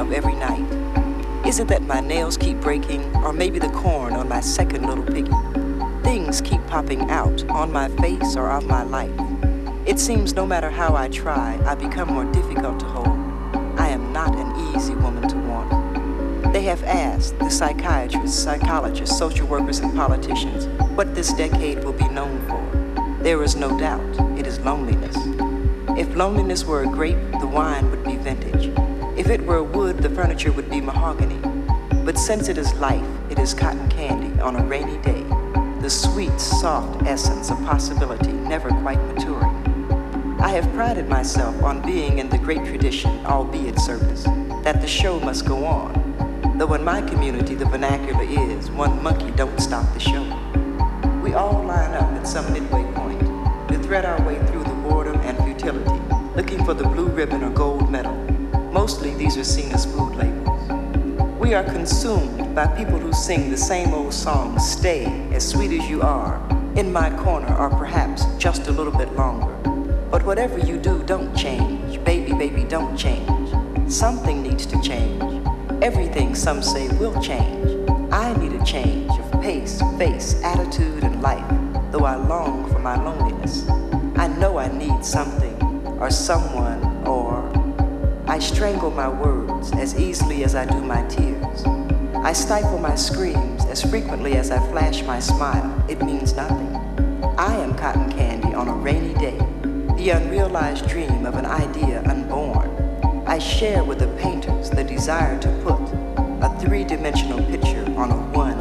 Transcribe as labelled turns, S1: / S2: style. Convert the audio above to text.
S1: of every night? Is it that my nails keep breaking, or maybe the corn on my second little piggy? Things keep popping out on my face or of my life. It seems no matter how I try, I become more difficult to hold. I am not an easy woman to want. They have asked the psychiatrists, psychologists, social workers, and politicians what this decade will be known for. There is no doubt it is loneliness. If loneliness were a grape, the wine would be vintage. If it were wood, the furniture would be mahogany. But since it is life, it is cotton candy on a rainy day, the sweet, soft essence of possibility never quite maturing. I have prided myself on being in the great tradition, albeit circus, that the show must go on. Though in my community the vernacular is, one monkey don't stop the show. We all line up at some midway point to thread our way through the boredom and futility, looking for the blue ribbon or gold medal. Mostly these are seen as food labels. We are consumed by people who sing the same old song, stay as sweet as you are, in my corner, or perhaps just a little bit longer. But whatever you do, don't change. Baby, baby, don't change. Something needs to change. Everything, some say, will change. I need a change of pace, face, attitude, and life, though I long for my loneliness. I know I need something, or someone, or I strangle my words as easily as I do my tears. I stifle my screams as frequently as I flash my smile. It means nothing. I am cotton candy on a rainy day, the unrealized dream of an idea unborn. I share with the painters the desire to put a three-dimensional picture on a one